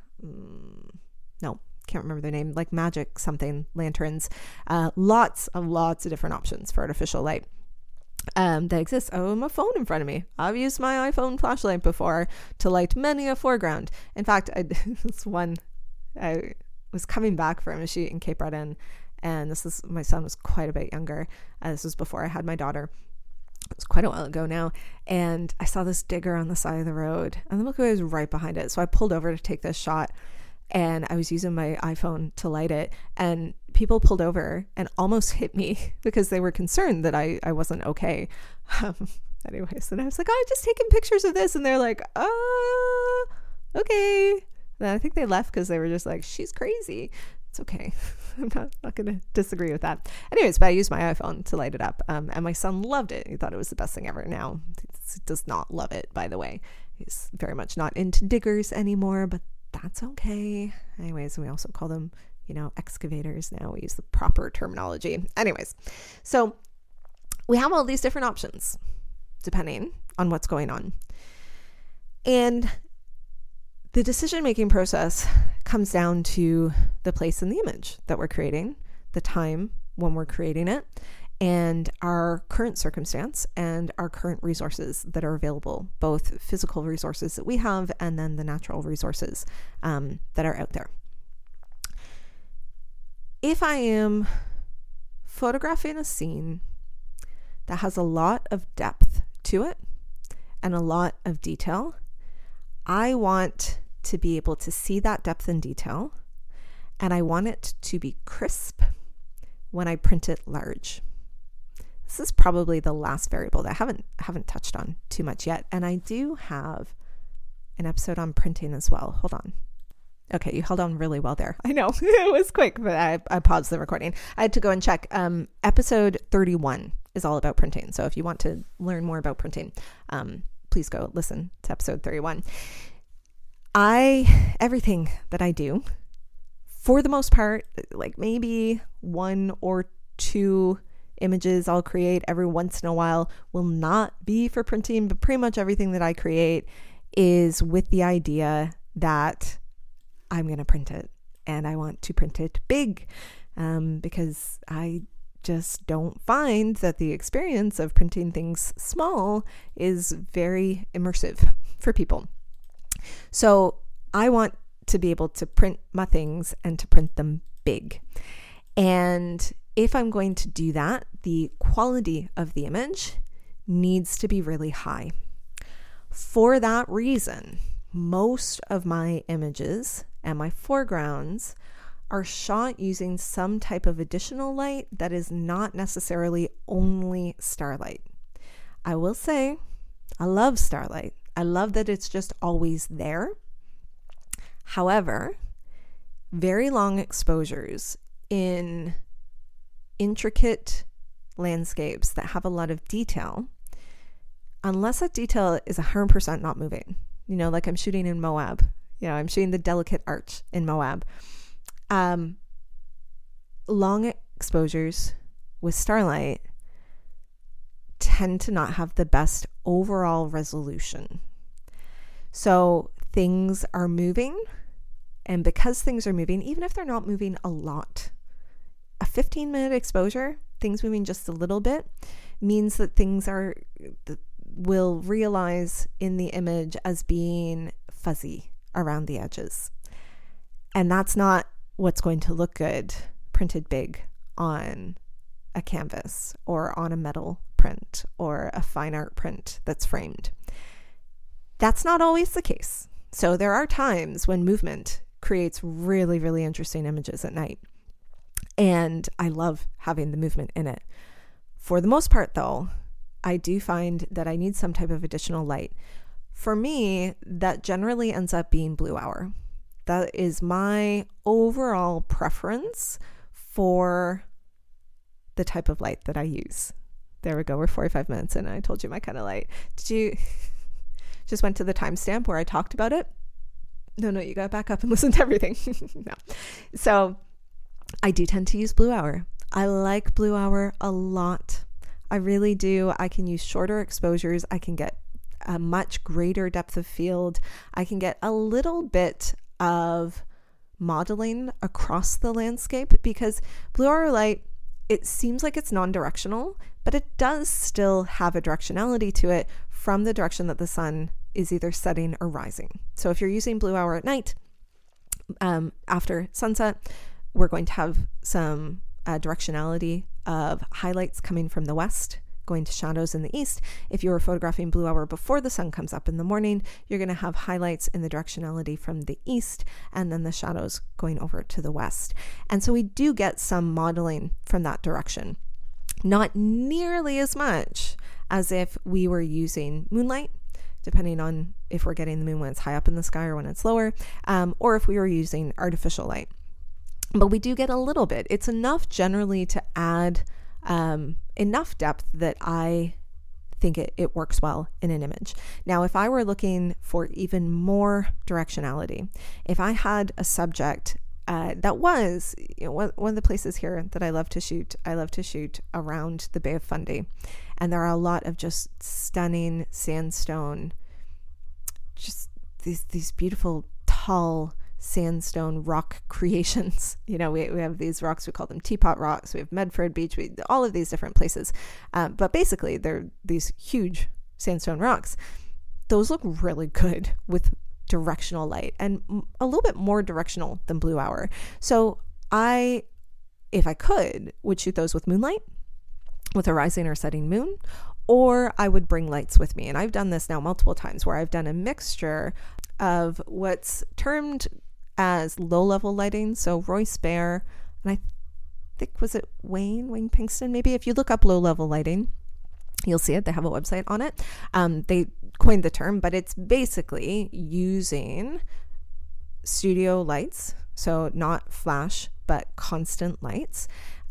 No. Can't remember their name, like magic something lanterns. Lots of different options for artificial light that exist. Oh, my phone in front of me. I've used my iPhone flashlight before to light many a foreground. In fact, this one, I was coming back from a shoot in Cape Breton, and my son was quite a bit younger. This was before I had my daughter. It was quite a while ago now, and I saw this digger on the side of the road, and the Milky Way was right behind it. So I pulled over to take this shot, and I was using my iPhone to light it, and people pulled over and almost hit me because they were concerned that I wasn't okay. Anyways, and I was like, I'm just taking pictures of this, and they're like, okay. And I think they left because they were just like, she's crazy. It's okay. I'm not going to disagree with that. Anyways, but I used my iPhone to light it up, and my son loved it. He thought it was the best thing ever. Now, he does not love it, by the way. He's very much not into diggers anymore, but that's okay. Anyways, we also call them, excavators now. We use the proper terminology. Anyways, so we have all these different options depending on what's going on. And the decision-making process comes down to the place in the image that we're creating, the time when we're creating it, and our current circumstance and our current resources that are available, both physical resources that we have and then the natural resources that are out there. If I am photographing a scene that has a lot of depth to it and a lot of detail, I want to be able to see that depth and detail, and I want it to be crisp when I print it large. This is probably the last variable that I haven't touched on too much yet, and I do have an episode on printing as well. Hold on. Okay, you held on really well there. I know it was quick, but I paused the recording. I had to go and check. Episode 31 is all about printing. So if you want to learn more about printing, please go listen to episode 31. Everything that I do, for the most part, like maybe 1 or 2 images I'll create every once in a while will not be for printing, but pretty much everything that I create is with the idea that I'm going to print it, and I want to print it big, because I just don't find that the experience of printing things small is very immersive for people. So I want to be able to print my things and to print them big. And if I'm going to do that, the quality of the image needs to be really high. For that reason, most of my images and my foregrounds are shot using some type of additional light that is not necessarily only starlight. I will say, I love starlight. I love that it's just always there. However, very long exposures in intricate landscapes that have a lot of detail, unless that detail is 100% not moving, like I'm shooting in Moab, I'm shooting the delicate arch in Moab. Long exposures with starlight tend to not have the best overall resolution. So things are moving, and because things are moving, even if they're not moving a lot, a 15-minute exposure, things moving just a little bit, means that things will realize in the image as being fuzzy around the edges. And that's not what's going to look good printed big on a canvas or on a metal print or a fine art print that's framed. That's not always the case. So there are times when movement creates really, really interesting images at night. And I love having the movement in it. For the most part, though, I do find that I need some type of additional light. For me, that generally ends up being Blue Hour. That is my overall preference for the type of light that I use. There we go. We're 45 minutes in and I told you my kind of light. Did you just went to the timestamp where I talked about it? No, you got to back up and listen to everything. No. So I do tend to use Blue Hour. I like Blue Hour a lot. I really do. I can use shorter exposures. I can get a much greater depth of field. I can get a little bit of modeling across the landscape because Blue Hour light, it seems like it's non-directional, but it does still have a directionality to it from the direction that the sun is either setting or rising. So if you're using Blue Hour at night, after sunset, we're going to have some directionality of highlights coming from the west, going to shadows in the east. If you were photographing Blue Hour before the sun comes up in the morning, you're going to have highlights in the directionality from the east and then the shadows going over to the west. And so we do get some modeling from that direction. Not nearly as much as if we were using moonlight, depending on if we're getting the moon when it's high up in the sky or when it's lower, or if we were using artificial light. But we do get a little bit. It's enough generally to add enough depth that I think it works well in an image. Now, if I were looking for even more directionality, if I had a subject that was, one of the places here that I love to shoot around the Bay of Fundy. And there are a lot of just stunning sandstone, just these beautiful, tall sandstone rock creations. We have these rocks, we call them teapot rocks. We have Medford Beach, all of these different places. But basically, they're these huge sandstone rocks. Those look really good with directional light and a little bit more directional than Blue Hour. So I, if I could, would shoot those with moonlight, with a rising or setting moon, or I would bring lights with me. And I've done this now multiple times where I've done a mixture of what's termed as low-level lighting. So Royce Bair, and I think, was it Wayne Pinkston? Maybe if you look up low-level lighting, you'll see it. They have a website on it. They coined the term, but it's basically using studio lights, so not flash, but constant lights,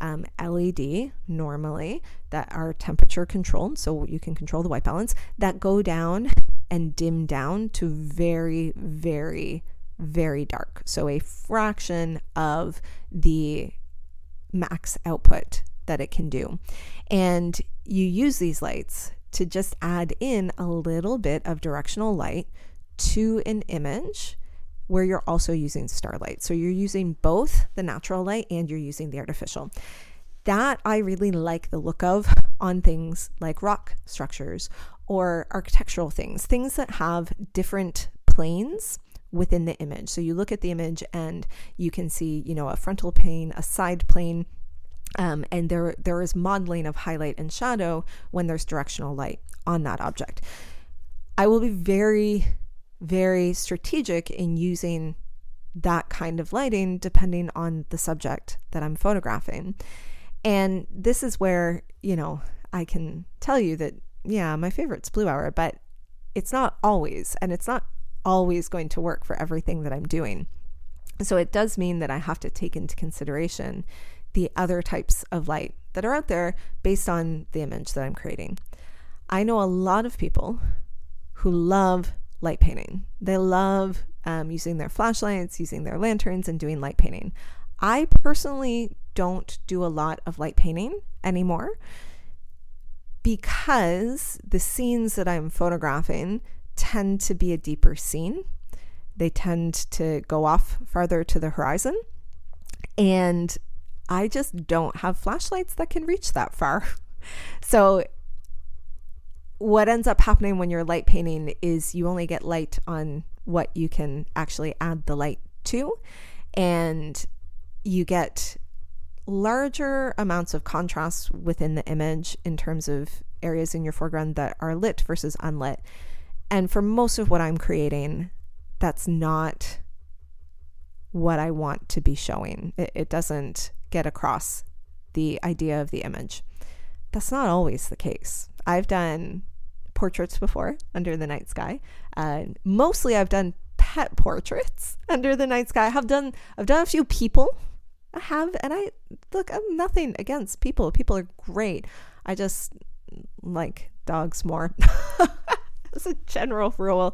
LED normally, that are temperature controlled, so you can control the white balance, that go down and dim down to very, very, very dark. So a fraction of the max output that it can do. And you use these lights to just add in a little bit of directional light to an image where you're also using starlight. So you're using both the natural light and you're using the artificial. That I really like the look of on things like rock structures or architectural things that have different planes within the image. So you look at the image and you can see, a frontal plane, a side plane, and there is modeling of highlight and shadow when there's directional light on that object. I will be very, very strategic in using that kind of lighting depending on the subject that I'm photographing. And this is where, I can tell you that, yeah, my favorite's Blue Hour, but it's not always, and it's not always going to work for everything that I'm doing. So it does mean that I have to take into consideration the other types of light that are out there based on the image that I'm creating. I know a lot of people who love light painting. They love using their flashlights, using their lanterns, and doing light painting. I personally don't do a lot of light painting anymore because the scenes that I'm photographing tend to be a deeper scene. They tend to go off farther to the horizon, and I just don't have flashlights that can reach that far. So what ends up happening when you're light painting is you only get light on what you can actually add the light to, and you get larger amounts of contrast within the image in terms of areas in your foreground that are lit versus unlit. And for most of what I'm creating, that's not what I want to be showing. It doesn't get across the idea of the image. That's not always the case. I've done portraits before under the night sky. Mostly I've done pet portraits under the night sky. I've done a few people. I'm nothing against people. People are great. I just like dogs more. As a general rule,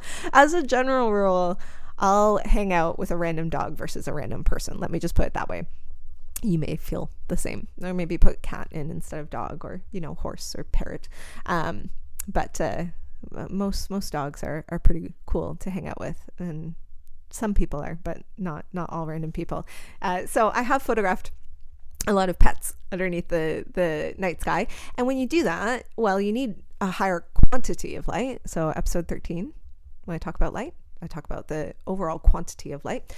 I'll hang out with a random dog versus a random person. Let me just put it that way. You may feel the same, or maybe put cat in instead of dog, or horse or parrot. But most dogs are pretty cool to hang out with, and some people are, but not all random people. So I have photographed a lot of pets underneath the night sky, and when you do that, well, you need a higher quantity of light. So episode 13, when I talk about light, I talk about the overall quantity of light.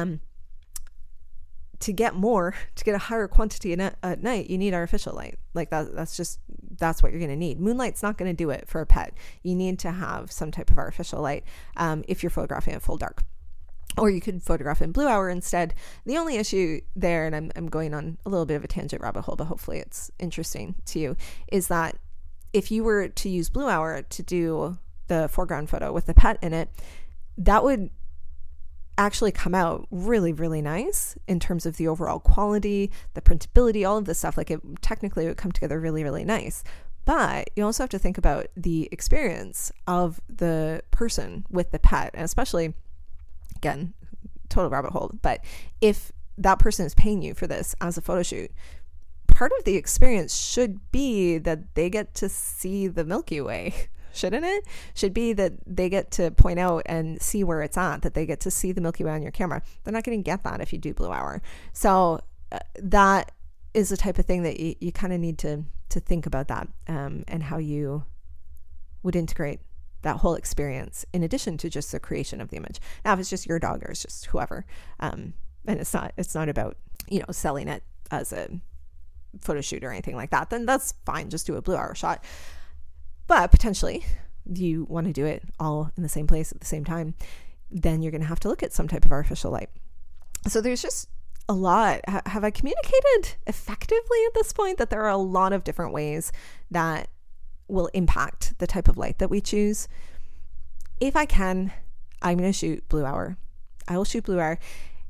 To get a higher quantity at night, you need artificial light. Like that's what you're going to need. Moonlight's not going to do it for a pet. You need to have some type of artificial light if you're photographing at full dark. Or you could photograph in blue hour instead. The only issue there, and I'm going on a little bit of a tangent rabbit hole, but hopefully it's interesting to you, is that if you were to use blue hour to do the foreground photo with the pet in it, that would actually come out really, really nice in terms of the overall quality, the printability, all of this stuff. Like, it technically would come together really, really nice. But you also have to think about the experience of the person with the pet, and especially, again, total rabbit hole, but if that person is paying you for this as a photo shoot, part of the experience should be that they get to see the Milky Way, shouldn't it? Should be that they get to point out and see where it's at, that they get to see the Milky Way on your camera. They're not going to get that if you do blue hour. So that is the type of thing that you kind of need to think about that, and how you would integrate that whole experience in addition to just the creation of the image. Now, if it's just your dog or it's just whoever, and it's not about, selling it as a photo shoot or anything like that, then that's fine. Just do a blue hour shot. But potentially you want to do it all in the same place at the same time, then you're going to have to look at some type of artificial light. So there's just a lot. Have I communicated effectively at this point that there are a lot of different ways that will impact the type of light that we choose? If I can, I'm going to shoot blue hour. I will shoot blue hour.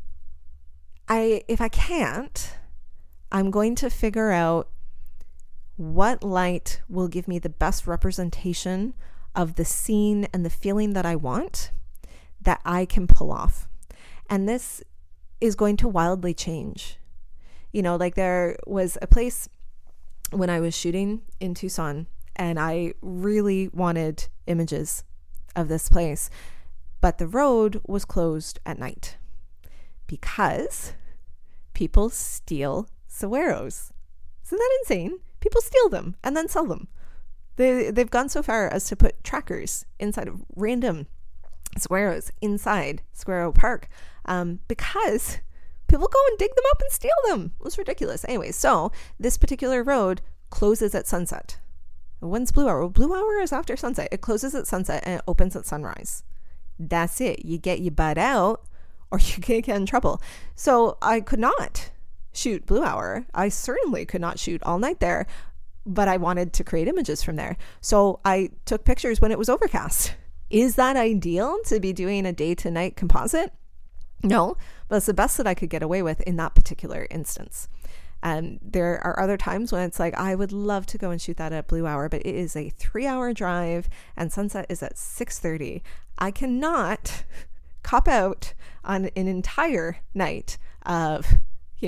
If I can't, I'm going to figure out what light will give me the best representation of the scene and the feeling that I want, that I can pull off. And this is going to wildly change. Like, there was a place when I was shooting in Tucson, and I really wanted images of this place, but the road was closed at night because people steal saguaros. Isn't that insane? People steal them and then sell them. They've gone so far as to put trackers inside of random saguaros inside Saguaro Park, because people go and dig them up and steal them. It was ridiculous. Anyway, so this particular road closes at sunset. When's blue hour? Well, blue hour is after sunset. It closes at sunset and it opens at sunrise. That's it. You get your butt out or you can get in trouble. So I could not shoot blue hour. I certainly could not shoot all night there, but I wanted to create images from there. So I took pictures when it was overcast. Is that ideal to be doing a day to night composite? No, but it's the best that I could get away with in that particular instance. And there are other times when it's like, I would love to go and shoot that at blue hour, but it is a 3-hour drive and sunset is at 6:30. I cannot cop out on an entire night of,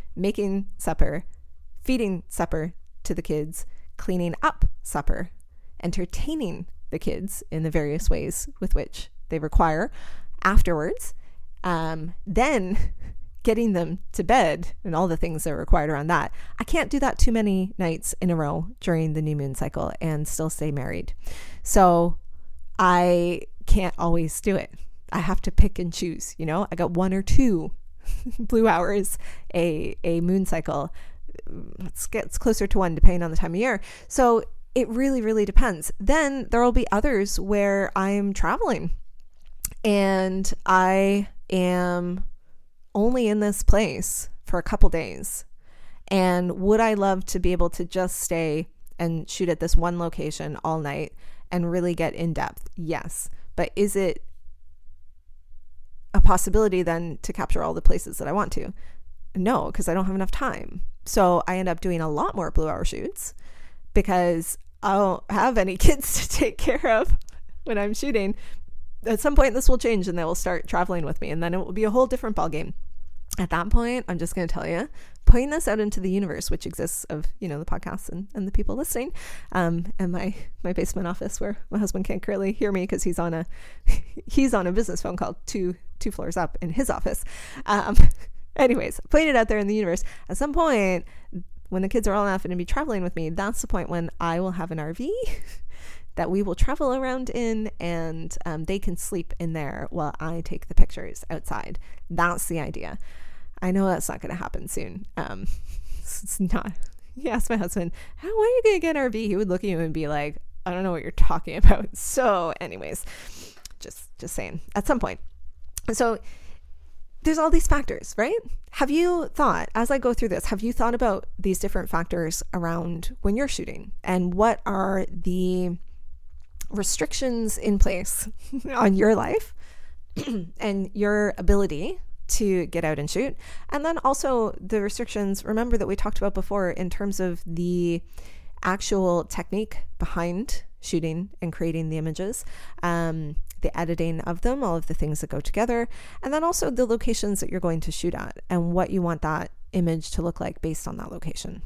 making supper, feeding supper to the kids, cleaning up supper, entertaining the kids in the various ways with which they require afterwards, then getting them to bed and all the things that are required around that. I can't do that too many nights in a row during the new moon cycle and still stay married. So I can't always do it. I have to pick and choose, you know. I got 1 or 2 blue hours a moon cycle. It gets closer to 1 depending on the time of year. So it really, really depends. Then there will be others where I'm traveling and I am only in this place for a couple days. And would I love to be able to just stay and shoot at this one location all night and really get in depth? Yes. But is it a possibility then to capture all the places that I want to? No, because I don't have enough time. So I end up doing a lot more blue hour shoots because I don't have any kids to take care of when I'm shooting. At some point this will change and they will start traveling with me, and then it will be a whole different ballgame. At that point, I'm just going to tell you, putting this out into the universe, which exists of, you know, the podcasts and the people listening, and my basement office where my husband can't currently hear me because he's on a business phone call two floors up in his office. Anyways, putting it out there in the universe. At some point, when the kids are old enough and to be traveling with me, that's the point when I will have an RV that we will travel around in, and they can sleep in there while I take the pictures outside. That's the idea. I know that's not going to happen soon. It's not. He asked my husband, when are you going to get an RV? He would look at you and be like, I don't know what you're talking about. So anyways, just saying, at some point. So there's all these factors, right? Have you thought, as I go through this, have you thought about these different factors around when you're shooting, and what are the restrictions in place on your life and your ability to get out and shoot? And then also the restrictions, remember, that we talked about before in terms of the actual technique behind shooting and creating the images, the editing of them, all of the things that go together, and then also the locations that you're going to shoot at and what you want that image to look like based on that location.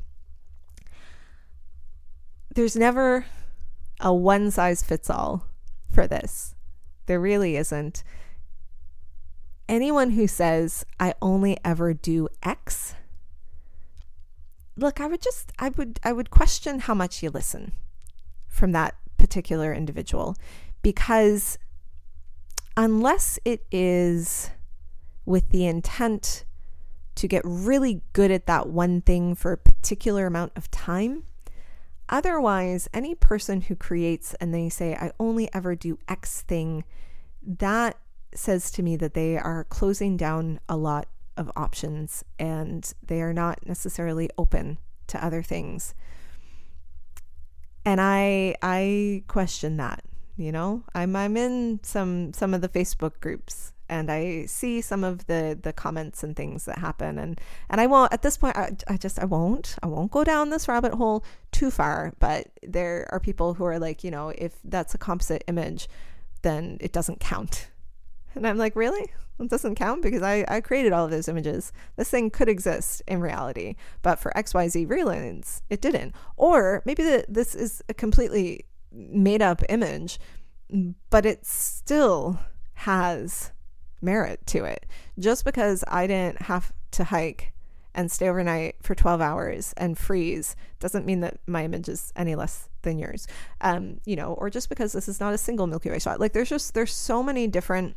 There's never a one size fits all for this. There really isn't. Anyone who says, I only ever do X, look, I would question how much you listen from that particular individual, because unless it is with the intent to get really good at that one thing for a particular amount of time, otherwise, any person who creates and they say, I only ever do X thing, that says to me that they are closing down a lot of options and they are not necessarily open to other things. And I question that. You know, I'm in some of the Facebook groups and I see some of the comments and things that happen, and I won't, at this point, I won't go down this rabbit hole too far. But there are people who are like, you know, if that's a composite image, then it doesn't count. And I'm like, really? It doesn't count? Because I created all of those images. This thing could exist in reality, but for XYZ reasons, it didn't. Or maybe this is a completely made up image, but it still has merit to it. Just because I didn't have to hike and stay overnight for 12 hours and freeze doesn't mean that my image is any less than yours. You know, or just because this is not a single Milky Way shot. Like there's so many different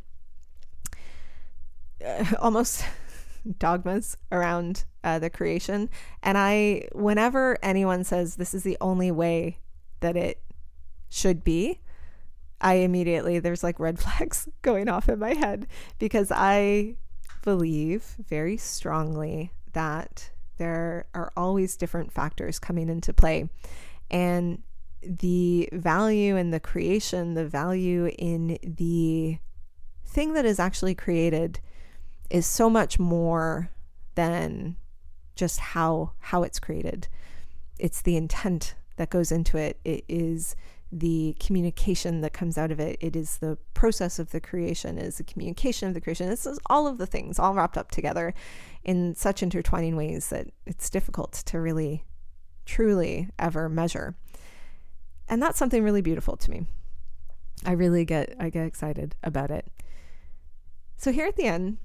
almost dogmas around the creation. And whenever anyone says this is the only way that it should be, I immediately, there's like red flags going off in my head, because I believe very strongly that there are always different factors coming into play, and the value in the creation, the value in the thing that is actually created is so much more than just how it's created. It's the intent that goes into it. It is the communication that comes out of it. It is the process of the creation, it is the communication of the creation. This is all of the things all wrapped up together in such intertwining ways that it's difficult to really, truly ever measure. And that's something really beautiful to me. I get excited about it. So here at the end,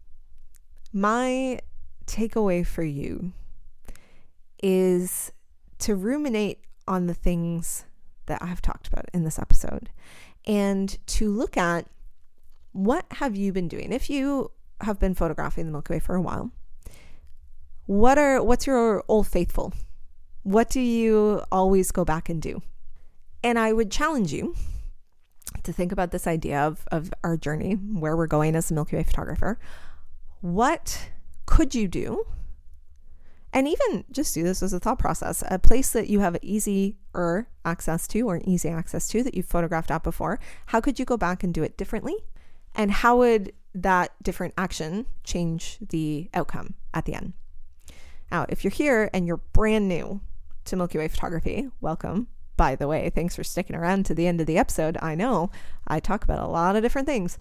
my takeaway for you is to ruminate on the things that I've talked about in this episode and to look at what have you been doing. If you have been photographing the Milky Way for a while, what's your old faithful? What do you always go back and do? And I would challenge you to think about this idea of our journey, where we're going as a Milky Way photographer. What could you do? And even just do this as a thought process, a place that you have easier access to or easy access to that you've photographed at before. How could you go back and do it differently? And how would that different action change the outcome at the end? Now, if you're here and you're brand new to Milky Way photography, welcome. By the way, thanks for sticking around to the end of the episode. I know I talk about a lot of different things.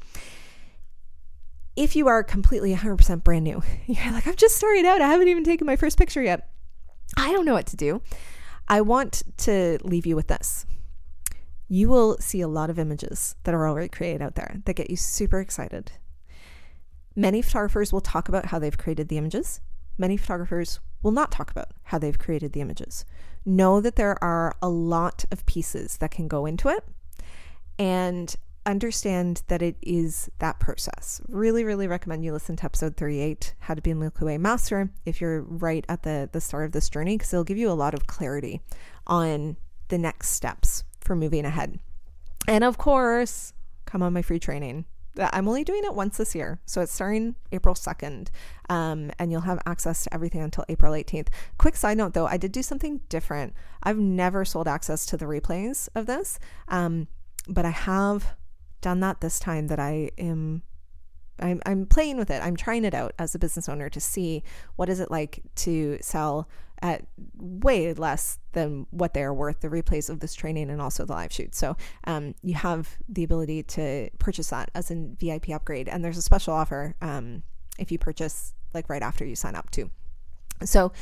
If you are completely 100% brand new, you're like, I've just started out. I haven't even taken my first picture yet. I don't know what to do. I want to leave you with this. You will see a lot of images that are already created out there that get you super excited. Many photographers will talk about how they've created the images. Many photographers will not talk about how they've created the images. Know that there are a lot of pieces that can go into it, and understand that it is that process. Really, really recommend you listen to episode 38, How to Be a Milky Way Master, if you're right at the start of this journey, because it'll give you a lot of clarity on the next steps for moving ahead. And of course, come on my free training. I'm only doing it once this year. So it's starting April 2nd. And you'll have access to everything until April 18th. Quick side note though, I did do something different. I've never sold access to the replays of this. But I have done that this time that I'm playing with it. I'm trying it out as a business owner to see what is it like to sell at way less than what they are worth, the replays of this training and also the live shoot. So you have the ability to purchase that as a VIP upgrade. And there's a special offer if you purchase like right after you sign up too. So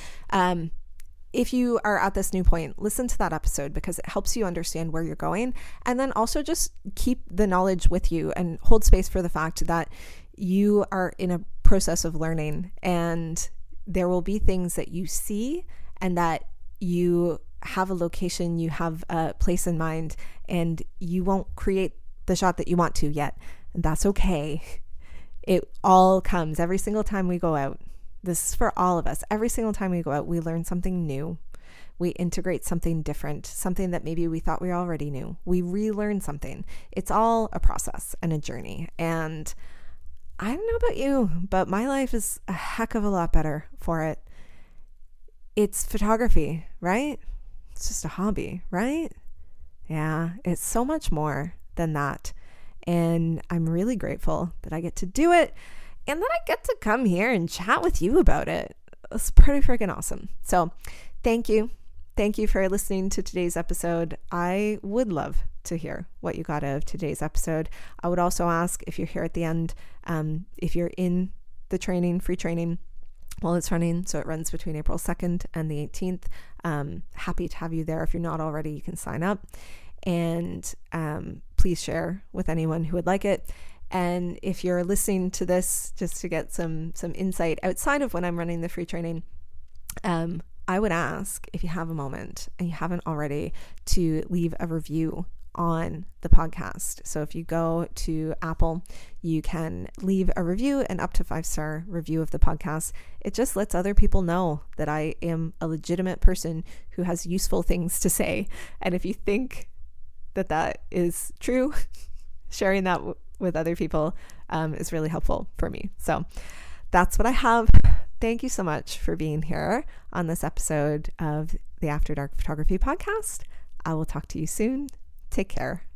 if you are at this new point, listen to that episode because it helps you understand where you're going. And then also just keep the knowledge with you and hold space for the fact that you are in a process of learning, and there will be things that you see and that you have a location, you have a place in mind, and you won't create the shot that you want to yet. And that's okay. It all comes every single time we go out. This is for all of us. Every single time we go out, we learn something new. We integrate something different, something that maybe we thought we already knew. We relearn something. It's all a process and a journey. And I don't know about you, but my life is a heck of a lot better for it. It's photography, right? It's just a hobby, right? Yeah, it's so much more than that. And I'm really grateful that I get to do it. And then I get to come here and chat with you about it. It's pretty freaking awesome. So thank you. Thank you for listening to today's episode. I would love to hear what you got out of today's episode. I would also ask if you're here at the end, if you're in the training, free training, while it's running. So it runs between April 2nd and the 18th. Happy to have you there. If you're not already, you can sign up. And please share with anyone who would like it. And if you're listening to this just to get some insight outside of when I'm running the free training, I would ask, if you have a moment and you haven't already, to leave a review on the podcast. So if you go to Apple, you can leave a review, an up to 5-star review of the podcast. It just lets other people know that I am a legitimate person who has useful things to say. And if you think that is true, sharing that with other people is really helpful for me. So that's what I have. Thank you so much for being here on this episode of the After Dark Photography Podcast. I will talk to you soon. Take care.